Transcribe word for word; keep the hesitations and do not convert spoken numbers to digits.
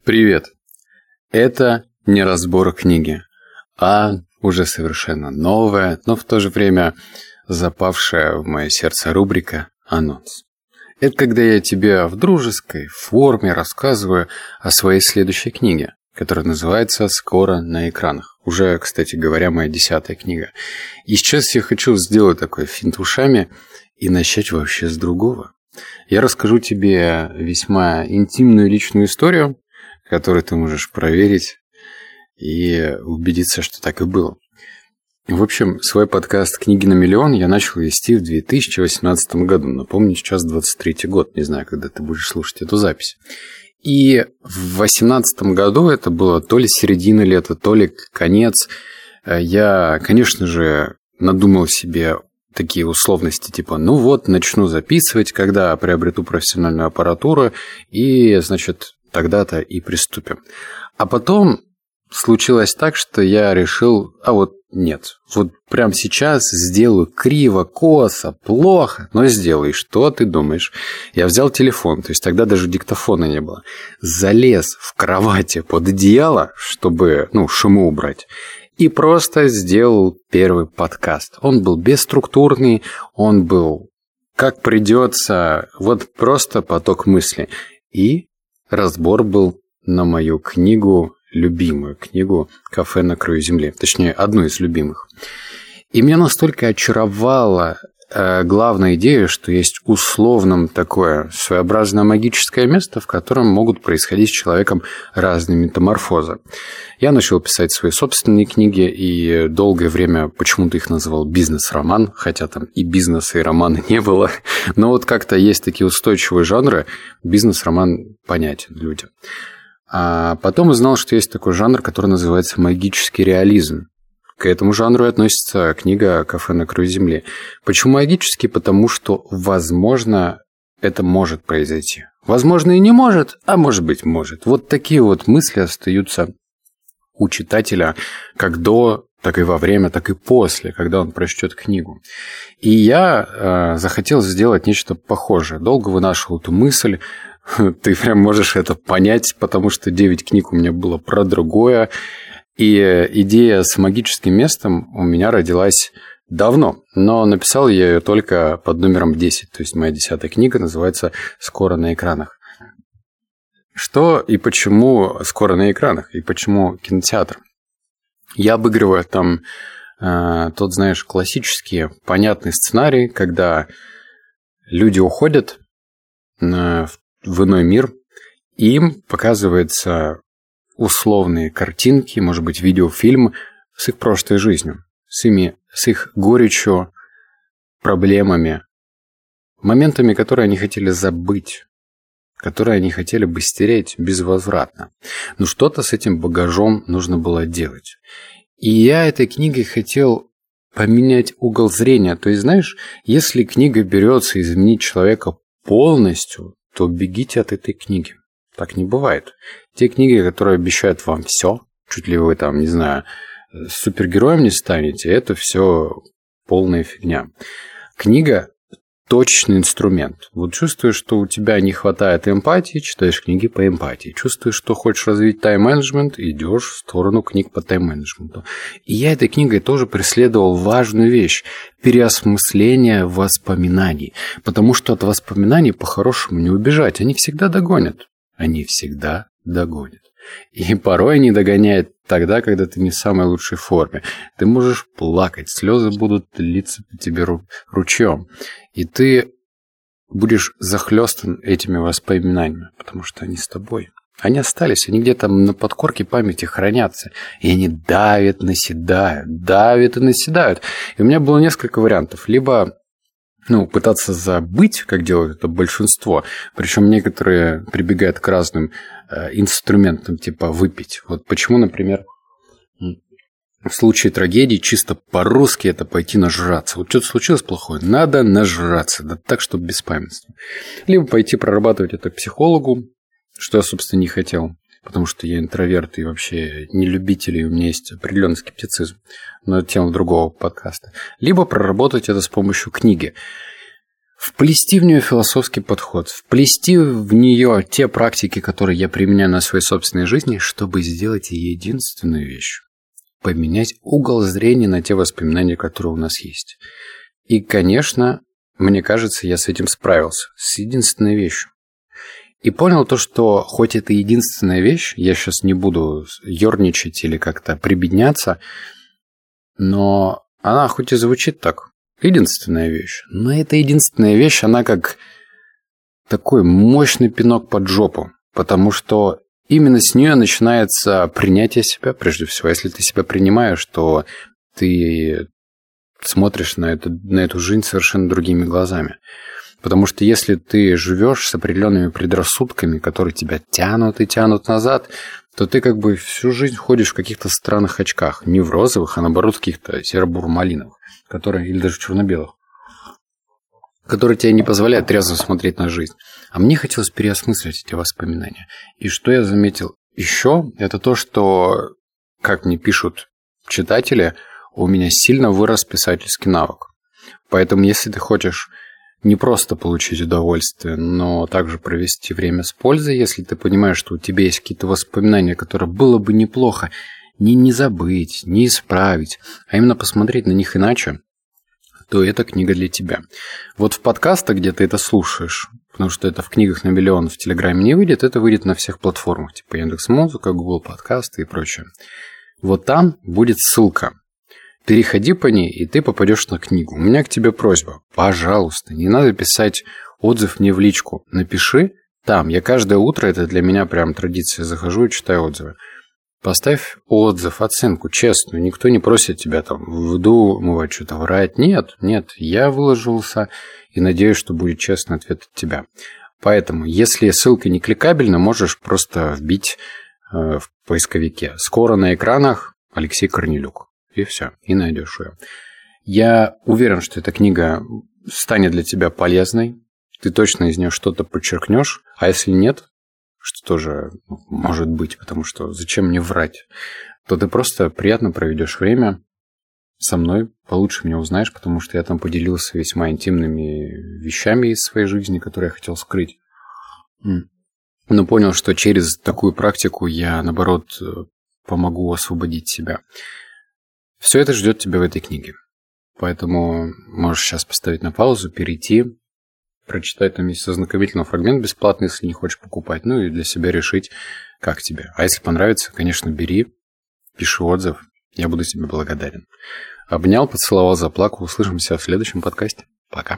Привет! Это не разбор книги, а уже совершенно новая, но в то же время запавшая в мое сердце рубрика «Анонс». Это когда я тебе в дружеской форме рассказываю о своей следующей книге, которая называется «Скоро на экранах». Уже, кстати говоря, моя десятая книга. И сейчас я хочу сделать такой финт ушами и начать вообще с другого. Я расскажу тебе весьма интимную личную историю, которую ты можешь проверить и убедиться, что так и было. В общем, свой подкаст «Книги на миллион» я начал вести в две тысячи восемнадцатом году. Напомню, сейчас двадцать третий год, не знаю, когда ты будешь слушать эту запись. И в две тысячи восемнадцатом году, это было то ли середина лета, то ли конец, я, конечно же, надумал себе такие условности, типа, ну вот, начну записывать, когда приобрету профессиональную аппаратуру, и, значит, тогда-то и приступим. А потом случилось так, что я решил, а вот нет, вот прямо сейчас сделаю криво, косо, плохо, но сделаю. Что ты думаешь? Я взял телефон, то есть тогда даже диктофона не было, залез в кровати под одеяло, чтобы, ну, шумы убрать, и просто сделал первый подкаст. Он был бесструктурный, он был как придется, вот просто поток мысли. И разбор был на мою книгу, любимую книгу «Кафе на краю земли». Точнее, одну из любимых. И меня настолько очаровала э, главная идея, что есть условно такое своеобразное магическое место, в котором могут происходить с человеком разные метаморфозы. Я начал писать свои собственные книги, и долгое время почему-то их называл бизнес-роман, хотя там и бизнеса, и романа не было. Но вот как-то есть такие устойчивые жанры, бизнес-роман понятен людям. А потом узнал, что есть такой жанр, который называется магический реализм. К этому жанру относится книга «Кафе на краю земли». Почему магический? Потому что, возможно, это может произойти. Возможно, и не может, а может быть, может. Вот такие вот мысли остаются у читателя как до, так и во время, так и после, когда он прочтет книгу. И я э, захотел сделать нечто похожее. Долго вынашивал эту мысль. Ты прям можешь это понять, потому что девять книг у меня было про другое. И идея с магическим местом у меня родилась давно, но написал я ее только под номером десять. То есть моя десятая книга называется «Скоро на экранах». Что и почему скоро на экранах? И почему кинотеатр? Я обыгрываю там э, тот, знаешь, классический, понятный сценарий, когда люди уходят в в иной мир, и им показываются условные картинки, может быть, видеофильм с их прошлой жизнью, с, ими, с их горечью, проблемами, моментами, которые они хотели забыть, которые они хотели бы стереть безвозвратно. Но что-то с этим багажом нужно было делать. И я этой книгой хотел поменять угол зрения. То есть, знаешь, если книга берется изменить человека полностью, то бегите от этой книги. Так не бывает. Те книги, которые обещают вам все, чуть ли вы там, не знаю, супергероем не станете, это все полная фигня. Книга – точный инструмент. Вот чувствуешь, что у тебя не хватает эмпатии, читаешь книги по эмпатии. Чувствуешь, что хочешь развить тайм-менеджмент, идешь в сторону книг по тайм-менеджменту. И я этой книгой тоже преследовал важную вещь – переосмысление воспоминаний. Потому что от воспоминаний по-хорошему не убежать. Они всегда догонят. Они всегда догонят. И порой они догоняют тогда, когда ты не в самой лучшей форме. Ты можешь плакать, слезы будут литься по тебе ручьем. И ты будешь захлестан этими воспоминаниями, потому что они с тобой. Они остались, они где-то на подкорке памяти хранятся. И они давят, наседают, давят и наседают. И у меня было несколько вариантов. Либо ну, пытаться забыть, как делают это большинство. Причем некоторые прибегают к разным э, инструментам, типа выпить. Вот почему, например, в случае трагедии чисто по-русски это пойти нажраться. Вот что-то случилось плохое, надо нажраться, да так, чтобы без памятства. Либо пойти прорабатывать это к психологу, что я, собственно, не хотел, потому что я интроверт и вообще не любитель, и у меня есть определенный скептицизм. Но это тема другого подкаста. Либо проработать это с помощью книги. вплести в нее философский подход, вплести в нее те практики, которые я применяю на своей собственной жизни, чтобы сделать единственную вещь. Поменять угол зрения на те воспоминания, которые у нас есть. И, конечно, мне кажется, я с этим справился. С единственной вещью. И понял то, что хоть это единственная вещь, я сейчас не буду ерничать или как-то прибедняться, но она хоть и звучит так, единственная вещь, но эта единственная вещь, она как такой мощный пинок под жопу, потому что именно с нее начинается принятие себя, прежде всего. Если ты себя принимаешь, то ты смотришь на эту, на эту жизнь совершенно другими глазами. Потому что если ты живешь с определенными предрассудками, которые тебя тянут и тянут назад, то ты как бы всю жизнь ходишь в каких-то странных очках. Не в розовых, а наоборот в каких-то серо-буро-малиновых, которые, или даже черно-белых, которые тебе не позволяют трезво смотреть на жизнь. А мне хотелось переосмыслить эти воспоминания. И что я заметил еще, это то, что, как мне пишут читатели, у меня сильно вырос писательский навык. Поэтому, если ты хочешь не просто получить удовольствие, но также провести время с пользой, если ты понимаешь, что у тебя есть какие-то воспоминания, которые было бы неплохо не, не забыть, не исправить, а именно посмотреть на них иначе, то эта книга для тебя. Вот в подкастах, где ты это слушаешь, потому что это в книгах на миллион в Телеграме не выйдет, это выйдет на всех платформах, типа Яндекс.Музыка, Google подкасты и прочее. Вот там будет ссылка. Переходи по ней, и ты попадешь на книгу. У меня к тебе просьба. Пожалуйста, не надо писать отзыв мне в личку. Напиши там. Я каждое утро, это для меня прям традиция, захожу и читаю отзывы. Поставь отзыв, оценку, честную. Никто не просит тебя там выдумывать, что-то врать. Нет, нет. Я выложился и надеюсь, что будет честный ответ от тебя. Поэтому, если ссылка не кликабельна, можешь просто вбить э, в поисковике. Скоро на экранах Алексей Корнелюк. И все, и найдешь ее. Я уверен, что эта книга станет для тебя полезной. Ты точно из нее что-то подчеркнешь. А если нет, что тоже может быть, потому что зачем мне врать, то ты просто приятно проведешь время со мной, получше меня узнаешь, потому что я там поделился весьма интимными вещами из своей жизни, которые я хотел скрыть. Но понял, что через такую практику я, наоборот, помогу освободить себя. Все это ждет тебя в этой книге. Поэтому можешь сейчас поставить на паузу, перейти, прочитать там есть ознакомительный фрагмент бесплатно, если не хочешь покупать, ну и для себя решить, как тебе. А если понравится, конечно, бери, пиши отзыв, я буду тебе благодарен. Обнял, поцеловал, заплакал. Услышимся в следующем подкасте. Пока.